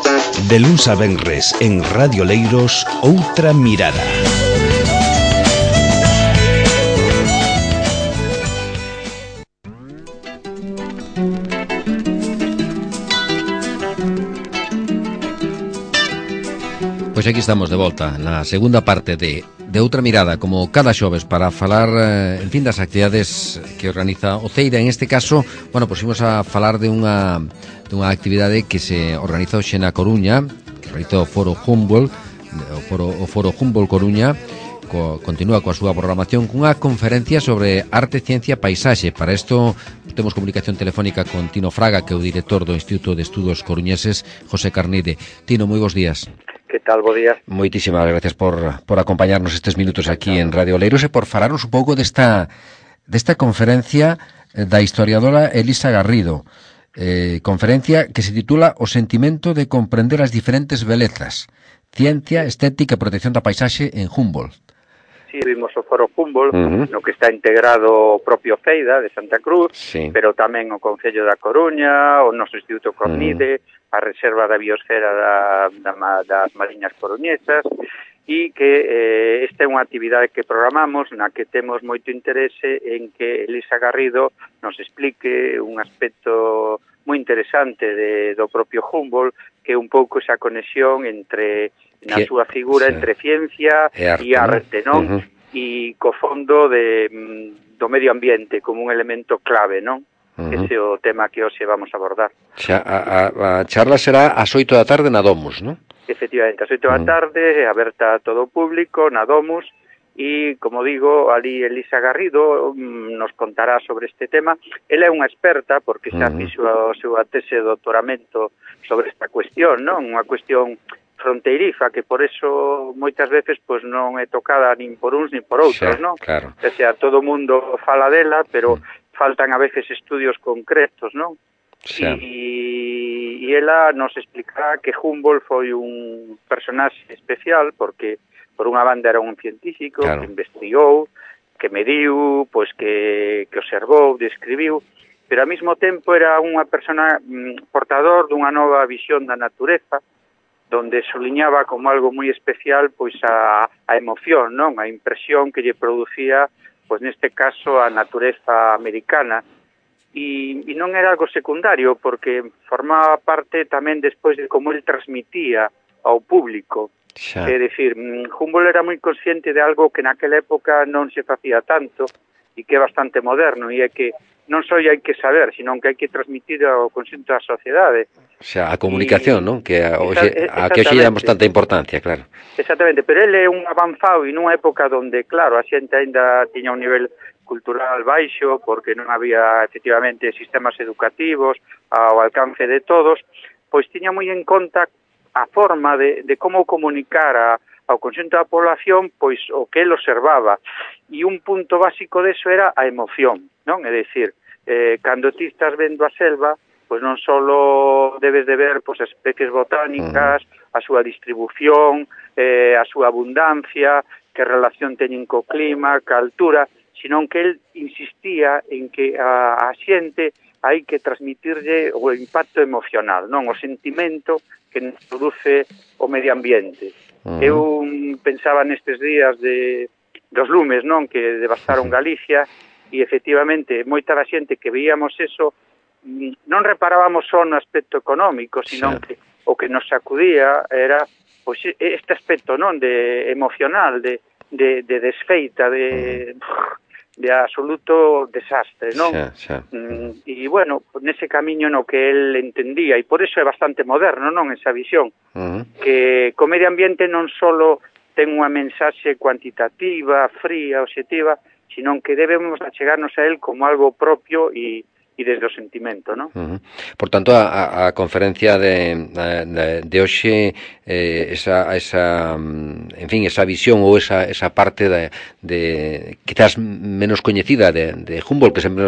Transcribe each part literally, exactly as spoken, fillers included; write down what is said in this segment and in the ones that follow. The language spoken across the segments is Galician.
De luns a venres en Radio Leiros, Outra Mirada. Pois aquí estamos de volta na segunda parte de, de Outra Mirada, como cada xoves, para falar, eh, en fin, das actividades que organiza o Ceira. En este caso, bueno, pois imos a falar de unha, de unha actividade que se organiza hoxe na Coruña, que realizou o Foro Humboldt, o Foro, o Foro Humboldt Coruña, co, continúa coa súa programación cunha conferencia sobre arte, ciencia e paisaxe. Para isto temos comunicación telefónica con Tino Fraga, que é o director do Instituto de Estudos Coruñeses, José Carnide. Tino, moi bons días. Que tal, bo día? Moitísimas gracias por, por acompañarnos estes minutos aquí en Radio Leiros e por falarnos un pouco desta, desta conferencia da historiadora Elisa Garrido, eh, conferencia que se titula O sentimento de comprender as diferentes belezas, ciencia, estética e protección da paisaxe en Humboldt. Sí, vimos o Foro Humboldt, Uh-huh. no que está integrado o propio Feida de Santa Cruz, Sí. pero tamén o Concello da Coruña, o noso Instituto Cornide, uh-huh. a Reserva da Biosfera da, da, das Mariñas Coruñesas, e que eh, esta é unha actividade que programamos na que temos moito interese en que Elisa Garrido nos explique un aspecto moi interesante de, do propio Humboldt, que é un pouco esa conexión entre na súa figura sí. entre ciencia e arte, e arte non? Uh-huh. E co fondo de, do medio ambiente como un elemento clave, non? Uh-huh. Ese é o tema que hoxe vamos a abordar. Xa, a, a, a charla será ás oito da tarde na Domus, non? Efectivamente, ás oito da tarde, aberta a todo o público, na Domus, e, como digo, ali Elisa Garrido nos contará sobre este tema. Ela é unha experta, porque xa fixo a súa tese de doutoramento sobre esta cuestión, non? Unha cuestión fronteiriza, que por eso moitas veces pois non é tocada nin por uns nin por outros, Xa, non? claro. O sea, todo o mundo fala dela, pero mm. faltan a veces estudios concretos, non? Xa. E, e ela nos explicará que Humboldt foi un personaxe especial, porque por unha banda era un científico, claro, que investigou, que mediu, pois que, que observou, describiu, pero ao mesmo tempo era unha persona mm, portador dunha nova visión da natureza, donde soliñaba como algo moi especial pois a, a emoción, non? A impresión que lle producía, pois neste caso, a natureza americana. E, e non era algo secundario, porque formaba parte tamén despois de como ele transmitía ao público. Xa. É dicir, Humboldt era moi consciente de algo que naquela época non se facía tanto e que é bastante moderno, e é que non só hai que saber, sino que hai que transmitir ao conxunto da sociedade. O sea, a comunicación, non? Que a, hoxe, a que hoxe damos tanta importancia, claro. Exactamente, pero ele é un avanzado e nunha época onde, claro, a xente ainda tiña un nivel cultural baixo, porque non había, efectivamente, sistemas educativos ao alcance de todos, pois tiña moi en conta a forma de, de como comunicar a, ao conxunto da población pois o que ele observaba. E un punto básico deso era a emoción, non? É dicir, eh, cando ti estás vendo a selva, pois non só debes de ver pois, as especies botánicas, a súa distribución, eh, a súa abundancia, que relación teñen co clima, ca altura, sino que el insistía en que a, a xente hai que transmitirlle o impacto emocional, non? O sentimento que nos produce o medio ambiente. Uh-huh. Eu pensaba nestes días de dos lumes, non? Que devastaron Galicia, e efectivamente moita da xente que veíamos eso non reparábamos só no aspecto económico, sino sí. que o que nos sacudía era pois este aspecto, non, de emocional, de de de desfeita, de de absoluto desastre, non? Xa, xa. Mm, e bueno, nese camiño no que el entendía, e por eso é bastante moderno, non, esa visión, uh-huh. que co medio ambiente non só ten unha mensaxe cuantitativa, fría, obxectiva, sino que debemos achegarnos a él como algo propio e e desde o sentimento, non? Uh-huh. Por tanto, a, a conferencia de, de, de hoxe, eh, esa, esa, en fin, esa visión ou esa, esa parte de, de quizás menos coñecida de, de Humboldt, que sempre nos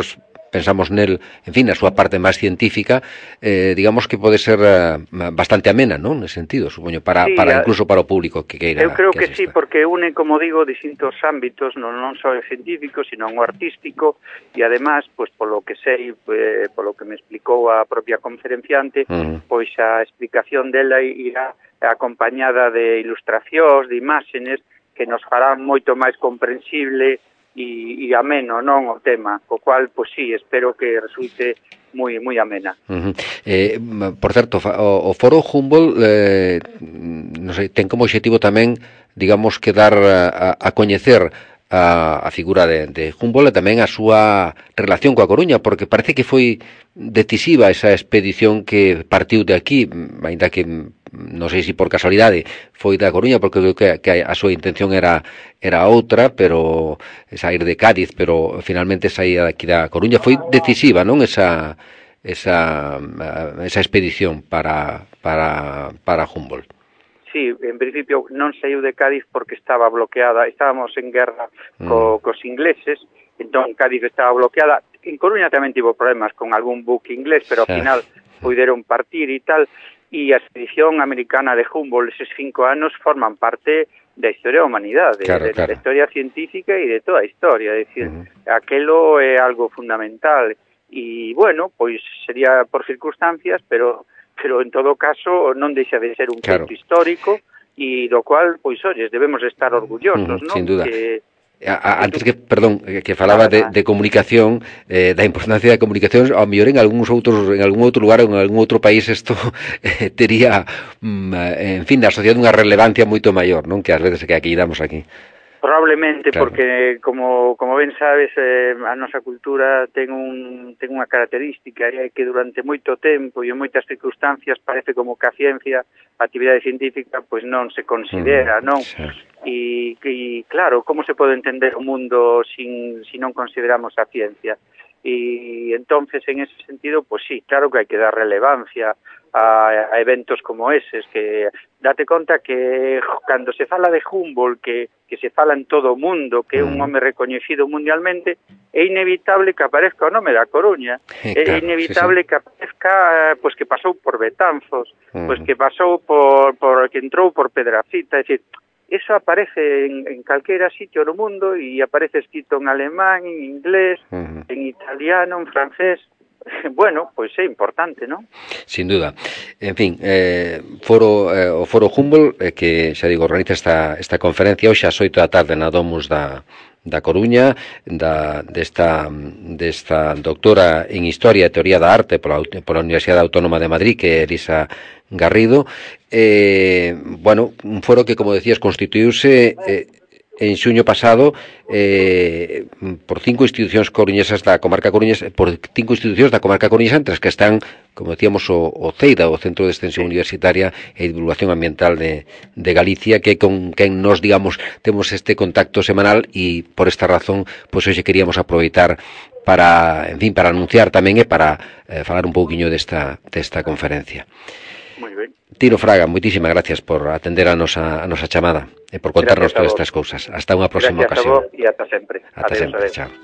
pensamos nel, en fin, na súa parte máis científica, eh, digamos que pode ser uh, bastante amena, non? Nese sentido, supoño, para, sí, para incluso para o público que queira. Eu creo que, que sí, porque une, como digo, distintos ámbitos, non, non só o científico, sino o artístico, e además, pois, polo que sei, eh, polo que me explicou a propia conferenciante, uh-huh. pois a explicación dela irá acompañada de ilustracións, de imágenes, que nos farán moito máis comprensible e, e ameno, non, o tema, o cual, pois sí, espero que resulte moi moi amena. Uh-huh. Eh, por certo, o, o Foro Humboldt, eh, non sei, ten como obxectivo tamén, digamos, que dar a, a coñecer a, a figura de, de Humboldt e tamén a súa relación coa Coruña, porque parece que foi decisiva esa expedición que partiu de aquí, ainda que non sei se por casualidade foi da Coruña, porque creo que, que a súa intención era era outra, pero sair de Cádiz, pero finalmente saía aquí da Coruña. Foi decisiva, non, esa esa esa expedición para para para Humboldt. Sí, en principio non saiu de Cádiz porque estaba bloqueada, estábamos en guerra co, mm. cos ingleses, entón Cádiz estaba bloqueada. En Coruña tamén tivo problemas con algún buque inglés, pero ao final puderon partir e tal. E a expedición americana de Humboldt, eses cinco anos, forman parte da historia da humanidade, claro, de, claro. da historia científica e de toda a historia, é dicir, uh-huh. aquelo é algo fundamental. E, bueno, pois sería por circunstancias, pero pero en todo caso non deixa de ser un claro. feito histórico e do cual, pois, olles, debemos estar orgullosos, uh-huh, non? Sin duda. Que, A, a, antes que, perdón, que falaba de, de comunicación, eh, da importancia da comunicación, ao mellor en algúns outros, en algún outro lugar ou en algún outro país isto eh, tería, mm, en fin, asociado unha relevancia moito maior, non? Que ás veces que aquí damos aquí. Probablemente, claro. porque como como ben sabes, eh, a nosa cultura ten un ten unha característica, é que durante moito tempo e en moitas circunstancias parece como que a ciencia, a actividade científica, pois non se considera, mm, non? Sí. E, e claro, como se pode entender o mundo sin, si non consideramos a ciencia? E entonces, en ese sentido, pues sí, claro que hai que dar relevancia a, a eventos como eses, que date conta que cando se fala de Humboldt, que, que se fala en todo o mundo, que é un home recoñecido mundialmente, é inevitable que aparezca o nome da Coruña, é claro, inevitable sí, sí. que aparezca, pues que pasou por Betanzos, uh-huh. pues que pasou por, por que entrou por Pedrafita, é dicir, eso aparece en, en calquera sitio no mundo e aparece escrito en alemán, en inglés, uh-huh. en italiano, en francés. Bueno, pois é importante, non? Sin duda. En fin, eh, foro, eh, o Foro Humboldt, eh, que, xa digo, organiza esta, esta conferencia hoxe ás oito da tarde na Domus da, da Coruña, da, desta, desta doctora en Historia e Teoría da Arte pola, pola Universidade Autónoma de Madrid, que é Elisa Garrido. Eh, bueno, un foro que, como decías, constituíuse eh, en xuño pasado eh, por cinco institucións coruñesas da comarca coruñesa, por cinco institucións da comarca coruñesa, entre as que están, como decíamos, o, o CEIDA, o Centro de Extensión Universitaria e Divulgación Ambiental de, de Galicia, que con quen nos, digamos, temos este contacto semanal e por esta razón, pois hoxe queríamos aproveitar para, en fin, para anunciar tamén e para eh, falar un pouquiño desta, desta conferencia. Moi ben. Tino Fraga, moitísimas gracias por atender a nosa, a nosa chamada e por contarnos todas estas cousas. Hasta unha próxima gracias ocasión. Gracias a vos e ata sempre. Ata Adiós, sempre, adiós. chao.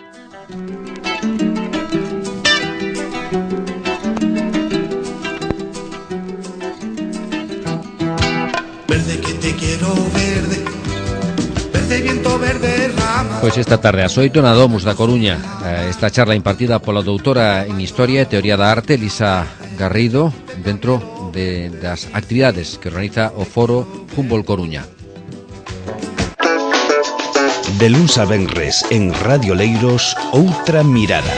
Verde que te quiero verde, verde viento verde rama. Pois esta tarde ás oito na Domus da Coruña, esta charla impartida pola doutora en Historia e Teoría da Arte, Elisa Garrido, dentro de, das actividades que organiza o Foro Humboldt Coruña. De luns a venres en Radio Leiros, Outra Mirada.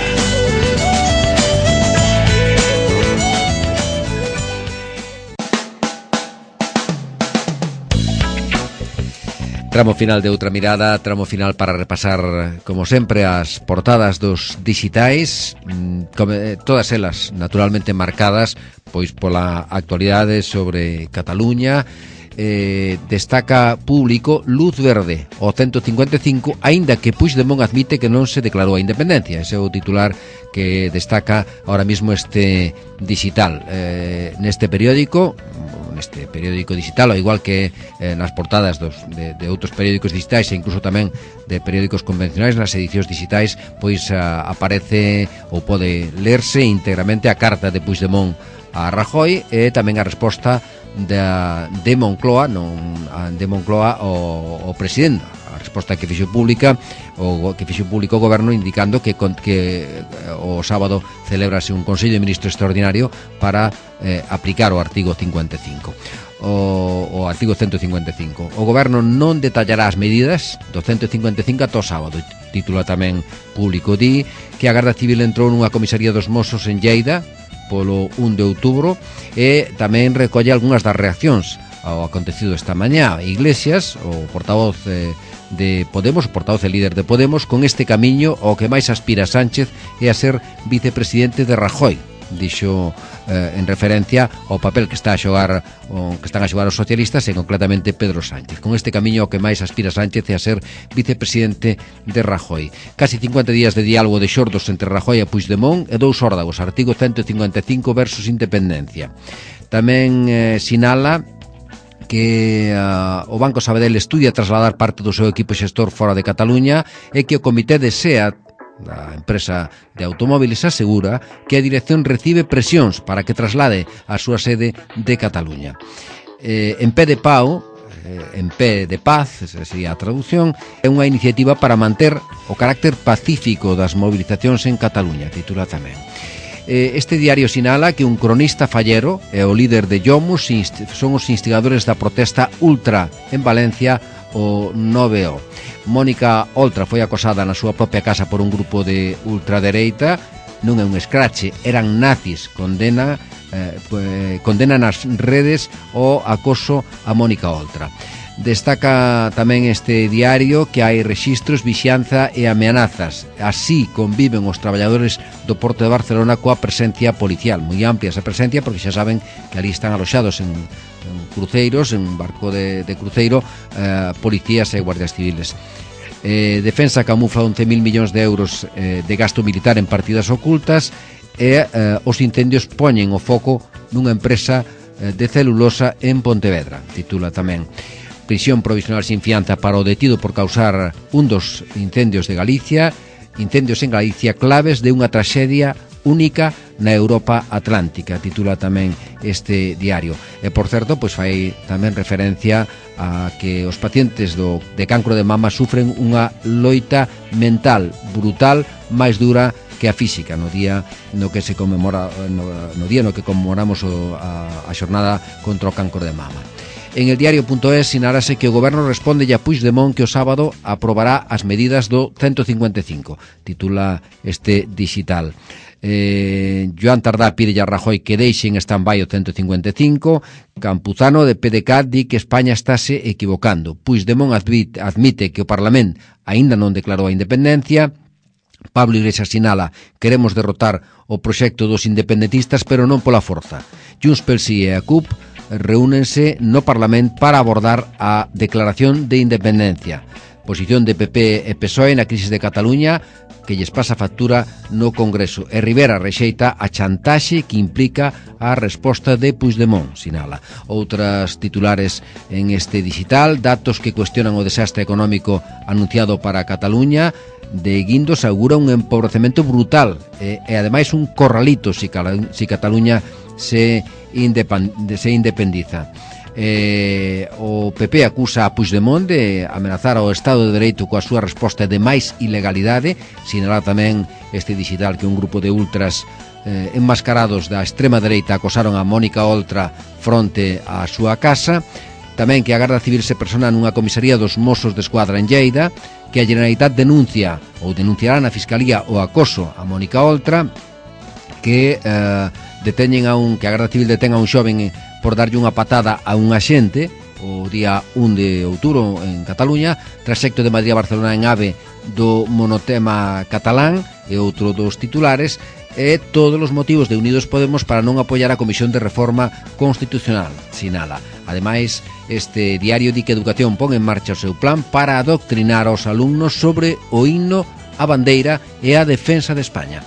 Tramo final de Outra Mirada, tramo final para repasar, como sempre, as portadas dos dixitais, todas elas naturalmente marcadas pois pola actualidade sobre Cataluña. Eh, destaca Público luz verde ao ciento cincuenta e cinco, aínda que Puigdemont admite que non se declarou a independencia. Ese é o titular que destaca ahora mismo este digital. Eh, neste periódico, neste periódico digital, ao igual que eh, nas portadas dos, de, de outros periódicos digitais e incluso tamén de periódicos convencionais, nas edicións digitais, pois a, aparece ou pode lerse íntegramente a carta de Puigdemont a Rajoy e tamén a resposta de, de Moncloa, non a, de Moncloa o, o presidente, a resposta que fixo pública o que fixo público o goberno indicando que, que o sábado celebrase un Consello de Ministros extraordinario para eh, aplicar o artigo cincuenta e cinco. O, o artigo ciento cincuenta e cinco. O goberno non detallará as medidas do ciento cincuenta e cinco ata o sábado. Titula tamén público, di que a Garda Civil entrou nunha comisaría dos Mossos en Lleida polo un de outubro e tamén recolle algunhas das reaccións ao acontecido esta mañá. Iglesias, o portavoz eh, de Podemos, o portavoz e líder de Podemos, con este camiño ao que máis aspira Sánchez é a ser vicepresidente de Rajoy, dixo eh, en referencia ao papel que está a xogar o, que están a xogar os socialistas e concretamente Pedro Sánchez. Con este camiño ao que máis aspira Sánchez é a ser vicepresidente de Rajoy. Casi cincuenta días de diálogo de xordos entre Rajoy e Puigdemont e dous órdagos, artigo ciento cincuenta e cinco versus independencia. Tamén eh, sinala que uh, o Banco Sabadell estudia trasladar parte do seu equipo xestor fora de Cataluña e que o comité de SEAT, da empresa de automóviles, asegura que a dirección recibe presións para que traslade a súa sede de Cataluña. Eh, en pé de pau, eh, en pé de paz, esa sería a traducción, é unha iniciativa para manter o carácter pacífico das movilizacións en Cataluña, titula tamén. Este diario sinala que un cronista fallero e o líder de Yomus son os instigadores da protesta ultra en Valencia o nove O. Mónica Oltra foi acosada na súa propia casa por un grupo de ultradereita, non é un escrache, eran nazis, condena, eh, condena nas redes o acoso a Mónica Oltra. Destaca tamén este diario que hai rexistros, vixianza e ameazas. Así conviven os traballadores do Porto de Barcelona coa presencia policial. Moi amplia esa presencia porque xa saben que ali están aloxados en, en cruceiros, en un barco de, de cruceiro, eh, policías e guardias civiles. Eh, Defensa camufla once mil millóns de euros eh, de gasto militar en partidas ocultas e eh, os incendios poñen o foco nunha empresa eh, de celulosa en Pontevedra, titula tamén. Prisión provisional sin fianza para o detido por causar un dos incendios de Galicia, incendios en Galicia claves de unha traxedia única na Europa Atlántica, titula tamén este diario. E, por certo, pois fai tamén referencia a que os pacientes do, de cancro de mama sufren unha loita mental brutal máis dura que a física no día no que se conmemora no, no día no que conmemoramos o, a, a xornada contra o cancro de mama. En el diario.es sinalase que o goberno responde a Puigdemont que o sábado aprobará as medidas do ciento cincuenta e cinco, titula este digital. Eh, Joan Tardá pide a Rajoy que deixe en stand-by o ciento cincuenta e cinco. Campuzano de P D C A T di que España estáse equivocando. Puigdemont admite, admite que o Parlamento aínda non declarou a independencia. Pablo Iglesias sinala: queremos derrotar o proxecto dos independentistas pero non pola forza. Junts pel Sí e a C U P reúnense no Parlamento para abordar a declaración de independencia. Posición de P P e P S O E na crisis de Cataluña que lles pasa factura no Congreso. E Rivera rexeita a chantaxe que implica a resposta de Puigdemont, sinala. Outras titulares en este digital: datos que cuestionan o desastre económico anunciado para Cataluña. De Guindos augura un empobrecemento brutal e, e ademais un corralito se si Cataluña se, independ, se independiza. Eh, o P P acusa a Puigdemont de amenazar ao Estado de Dereito coa súa resposta de máis ilegalidade. Sinala tamén este digital que un grupo de ultras eh, enmascarados da extrema dereita acosaron a Mónica Oltra fronte á súa casa. Tamén que a Garda Civil se persona nunha comisaría dos Mossos de Escuadra en Lleida, que a Generalitat denuncia ou denunciará na Fiscalía o acoso a Mónica Oltra, que eh, deteñen a un que a Garda Civil detén a un xoven por darlle unha patada a un axente o día un de outubro en Cataluña, trasecto de Madrid a Barcelona en AVE do monotema catalán e outro dos titulares, e todos os motivos de Unidos Podemos para non apoiar a Comisión de Reforma Constitucional, sinala. Ademais, este diario di que Educación pon en marcha o seu plan para adoctrinar aos alumnos sobre o himno, a bandeira e a defensa de España.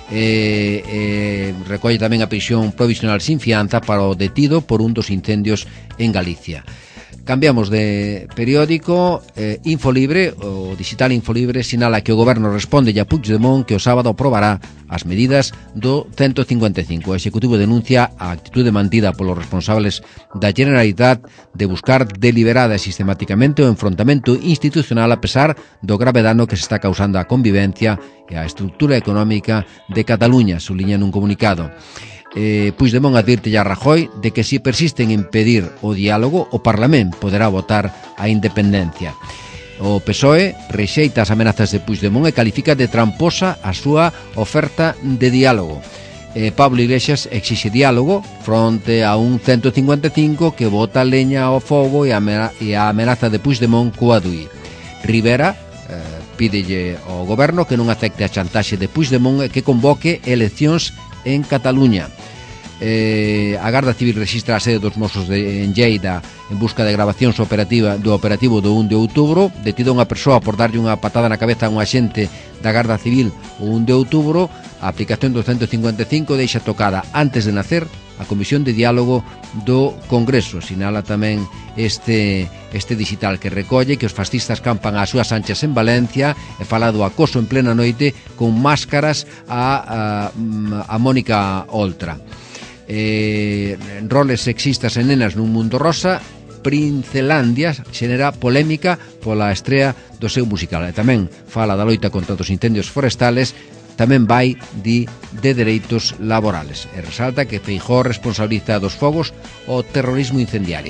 eh, eh, recolle tamén a prisión provisional sin fianza para o detido por un dos incendios en Galicia. Cambiamos de periódico. eh, Infolibre, o digital Infolibre, sinala que o goberno responde a Puigdemont que o sábado aprobará as medidas do ciento cincuenta e cinco. O Executivo denuncia a actitude mantida polos responsables da Generalitat de buscar deliberada e sistemáticamente o enfrontamento institucional a pesar do grave dano que se está causando á convivencia e á estructura económica de Cataluña, suliña nun comunicado. Eh, Puigdemont advirte a Rajoy de que si persisten en pedir o diálogo, o Parlamento poderá votar a independencia. O P S O E rexeita as amenazas de Puigdemont e califica de tramposa a súa oferta de diálogo. Eh, Pablo Iglesias exixe diálogo fronte a un ciento cincuenta e cinco que bota leña ao fogo e a amenaza de Puigdemont coa D U I. Rivera eh, pídelle ao goberno que non acepte a chantaxe de Puigdemont e que convoque eleccións en Cataluña. Eh, a Garda Civil rexistra a sede dos Mossos de en Lleida en busca de grabacións operativa do operativo do un de outubro. Detida unha persoa por darlle unha patada na cabeza a un axente da Garda Civil o un de outubro. A aplicación do ciento cincuenta e cinco deixa tocada antes de nacer a Comisión de Diálogo do Congreso. Sinala tamén este, este digital que recolle que os fascistas campan ás súas anchas en Valencia e fala do acoso en plena noite con máscaras a, a, a Mónica Oltra. Eh, roles sexistas en nenas nun mundo rosa. Princelandia xenera polémica pola estrea do seu musical. E tamén fala da loita contra os incendios forestales. Tamén vai di de dereitos laborales e resalta que Feijóo responsabiliza dos fogos o terrorismo incendiario.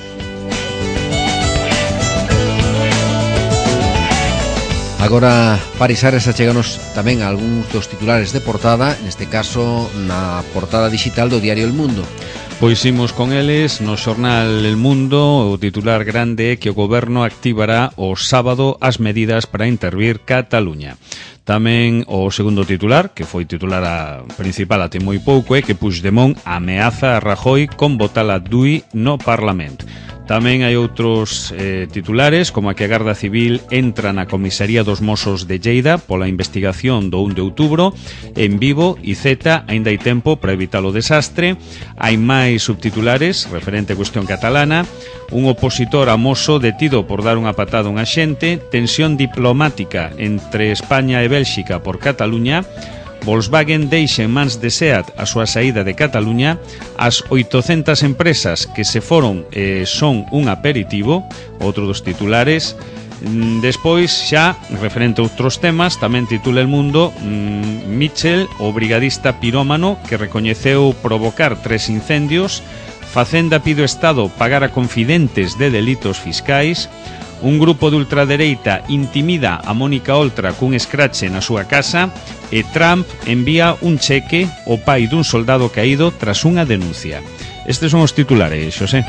Agora, Parisares, acheganos tamén a algúns dos titulares de portada, neste caso na portada digital do diario El Mundo. Pois imos con eles. No xornal El Mundo, o titular grande é que o goberno activará o sábado as medidas para intervir Cataluña. Tamén o segundo titular, que foi titular a principal até moi pouco, é que Puigdemont ameaza a Rajoy con botar a D U I no Parlamento. Tamén hai outros eh, titulares, como a que a Garda Civil entra na comisaría dos Mossos de Lleida pola investigación do un de outubro. En Vivo e Z aínda hai tempo para evitar o desastre. Hai máis subtitulares referente á cuestión catalana. Un opositor amoso detido por dar unha patada a un axente. Tensión diplomática entre España e Bélxica por Cataluña. Volkswagen deixa en mans de SEAT a súa saída de Cataluña. As oitocentas empresas que se foron eh, son un aperitivo, outro dos titulares. Despois, xa, referente a outros temas, tamén titula El Mundo, mmm, Mitchell, o brigadista pirómano que recoñeceu provocar tres incendios. Facenda pide ao Estado pagar a confidentes de delitos fiscais. Un grupo de ultradereita intimida a Mónica Oltra cun escrache na súa casa e Trump envía un cheque ao pai dun soldado caído tras unha denuncia. Estes son os titulares, Xosé.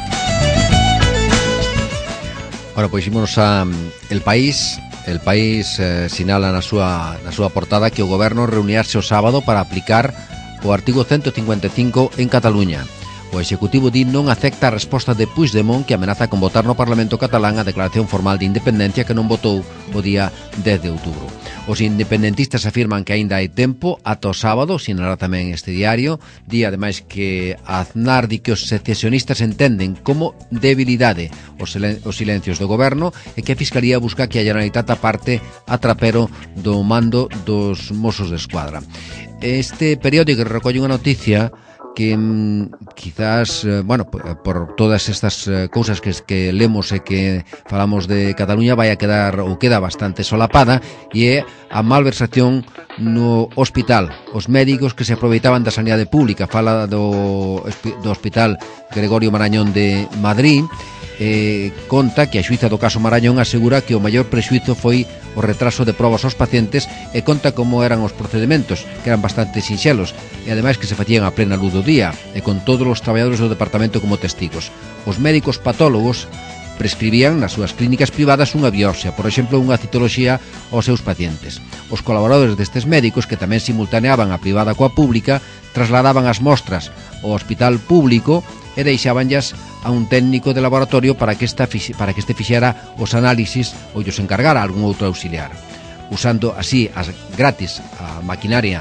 Ora, pois ímonos a El País. El País eh, sinala na súa, na súa portada que o goberno reunirse o sábado para aplicar o artigo ciento cincuenta e cinco en Cataluña. O Executivo di non acepta a resposta de Puigdemont, que amenaza con votar no Parlamento catalán a declaración formal de independencia que non votou o día dez de outubro. Os independentistas afirman que aínda hai tempo ata o sábado, sinala tamén este diario. Di ademais que Aznar di que os secesionistas entenden como debilidade os, silen- os silencios do goberno e que a Fiscalía busca que a Generalitat aparte a trapero do mando dos Mossos de Escuadra. Este periódico recolle unha noticia que mm, quizás, eh, bueno, por todas estas eh, cousas que, que lemos e que falamos de Cataluña vai a quedar ou queda bastante solapada, e é a malversación no hospital. Os médicos que se aproveitaban da sanidade pública. Fala do, do Hospital Gregorio Marañón de Madrid. Eh, conta que a xuíza do caso Marañón asegura que o maior prexuízo foi o retraso de probas aos pacientes e conta como eran os procedementos, que eran bastante sinxelos e ademais que se facían a plena luz do día e con todos os traballadores do departamento como testigos. Os médicos patólogos prescribían nas súas clínicas privadas unha biopsia, por exemplo, unha citoloxía aos seus pacientes. Os colaboradores destes médicos, que tamén simultaneaban a privada coa pública, trasladaban as mostras ao hospital público e deixabanllas a un técnico de laboratorio para que, esta, para que este fixera os análisis ou llos encargara a algún outro auxiliar. Usando así as gratis a maquinaria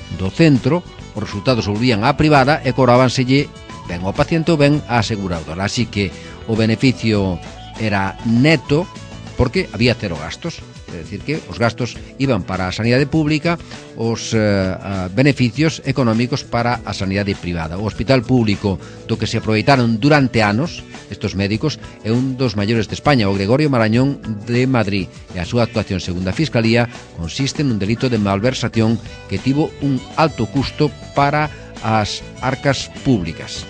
do centro, os resultados volvían á privada e cobrábanselle ben ao paciente ou ben á aseguradora. Así que o beneficio era neto porque había cero gastos. É dicir, que os gastos iban para a sanidade pública, os uh, beneficios económicos para a sanidade privada. O hospital público do que se aproveitaron durante anos estos médicos é un dos maiores de España, o Gregorio Marañón de Madrid, e a súa actuación segundo a Fiscalía consiste nun delito de malversación que tivo un alto custo para as arcas públicas.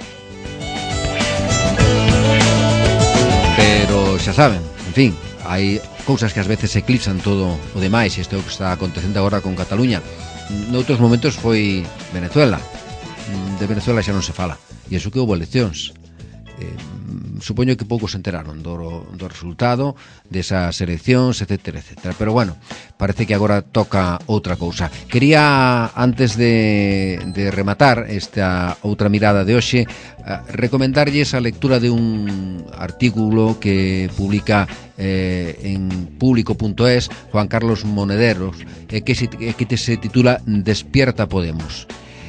Pero xa saben, en fin, hai cousas que ás veces eclipsan todo o demais, e isto é o que está acontecendo agora con Cataluña. Noutros momentos foi Venezuela. De Venezuela xa non se fala, e iso que houve eleccións. Eh, supoño que poucos se enteraron do, do resultado desas eleccións, etcétera, etcétera. Pero bueno, parece que agora toca outra cousa. Quería, antes de, de rematar esta outra mirada de hoxe, recomendarlles a lectura de un artículo que publica eh, en público punto es Juan Carlos Monederos, eh, que, se, que se titula Despierta Podemos.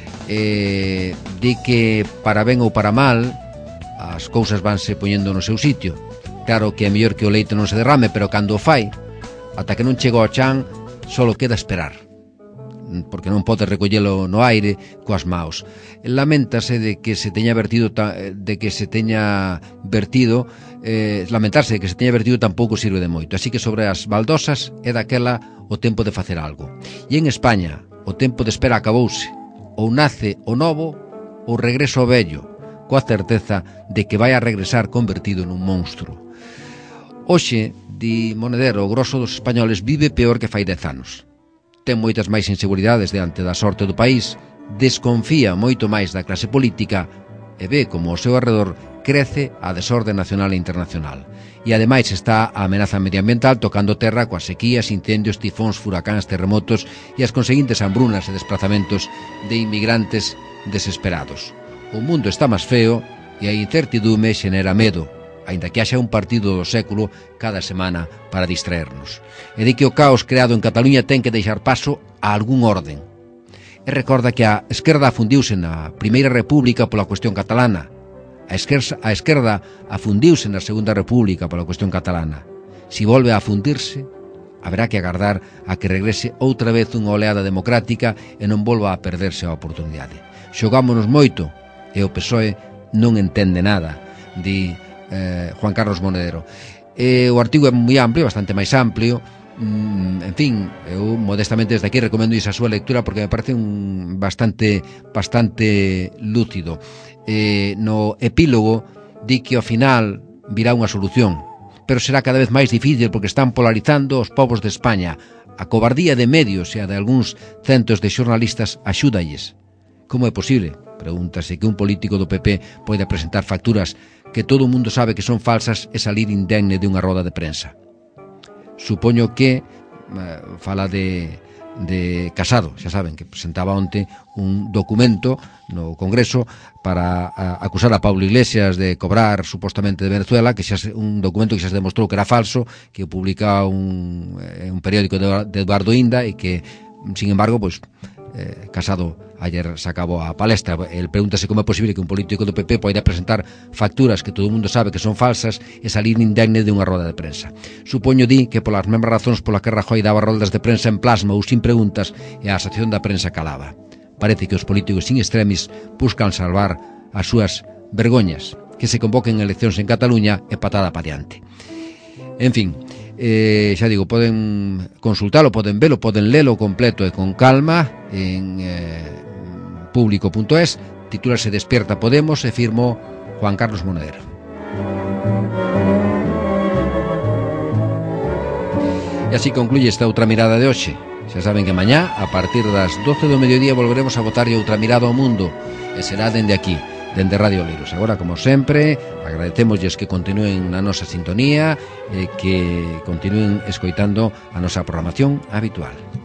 Eh, di que para ben ou para mal as cousas vanse poñendo no seu sitio. Claro que é mellor que o leite non se derrame, pero cando o fai, ata que non chega ao chan, solo queda esperar, porque non pode recollelo no aire coas maos. Laméntase de que se teña vertido de que se teña vertido eh, lamentarse de que se teña vertido tampouco sirve de moito. Así que sobre as baldosas é daquela o tempo de facer algo. E en España o tempo de espera acabouse. Ou nace o novo ou regreso ao vello, coa certeza de que vai a regresar convertido nun monstro. Hoxe, di Monedero, o grosso dos españoles vive peor que fai dez anos. Ten moitas máis inseguridades diante da sorte do país, desconfía moito máis da clase política e ve como ao seu arredor crece a desorde nacional e internacional. E ademais está a amenaza medioambiental tocando terra coas sequías, incendios, tifóns, furacáns, terremotos e as conseguintes hambrunas e desplazamentos de inmigrantes desesperados. O mundo está máis feo e a incertidume xenera medo, aínda que haxa un partido do século cada semana para distraernos. E di que o caos creado en Cataluña ten que deixar paso a algún orden. E recorda que a esquerda afundiuse na Primeira República pola cuestión catalana. A esquerda, a esquerda afundiuse na Segunda República pola cuestión catalana. Si volve a afundirse, haberá que agardar a que regrese outra vez unha oleada democrática e non volva a perderse a oportunidade. Xogámonos moito, e o P S O E non entende nada, di eh, Juan Carlos Monedero. E o artigo é moi amplio, bastante máis amplio. Mm, en fin, eu modestamente desde aquí recomendo esa súa lectura porque me parece un bastante bastante lúcido. Eh, no epílogo di que ao final virá unha solución, pero será cada vez máis difícil porque están polarizando os povos de España. A cobardía de medios e a de algúns centos de xornalistas axúdalles. Como é posible? Pregúntase que un político do P P pode presentar facturas que todo o mundo sabe que son falsas e salir indemne de unha roda de prensa. Supoño que eh, fala de, de Casado, xa saben que presentaba onte un documento no Congreso para a, acusar a Pablo Iglesias de cobrar supostamente de Venezuela, que xa se, un documento que xa se demostrou que era falso, que publica un, eh, un periódico de, de Eduardo Inda e que, sin embargo, pois Eh, Casado ayer sacaba a palestra. El pregúntase como é posible que un político do P P poida presentar facturas que todo o mundo sabe que son falsas e salir indemne de unha roda de prensa. Supoño, di, que polas mesmas razóns pola que Rajoy daba roldas de prensa en plasma ou sin preguntas e a asociación da prensa calaba. Parece que os políticos sin extremis buscan salvar as súas vergoñas, que se convoquen eleccións en Cataluña e patada pa diante. En fin, Eh, xa digo, poden consultalo, poden velo, poden lelo completo e con calma en eh, público punto es. Titúlase Despierta Podemos e firmou Juan Carlos Monedero. E así concluye esta outra mirada de hoxe. Xa saben que mañá, a partir das doce do mediodía, volveremos a botarlle outra mirada ao mundo, e será dende aquí, dende Radio Oleiros. Agora, como sempre, agradecémoslles que continúen na nosa sintonía e que continúen escoitando a nosa programación habitual.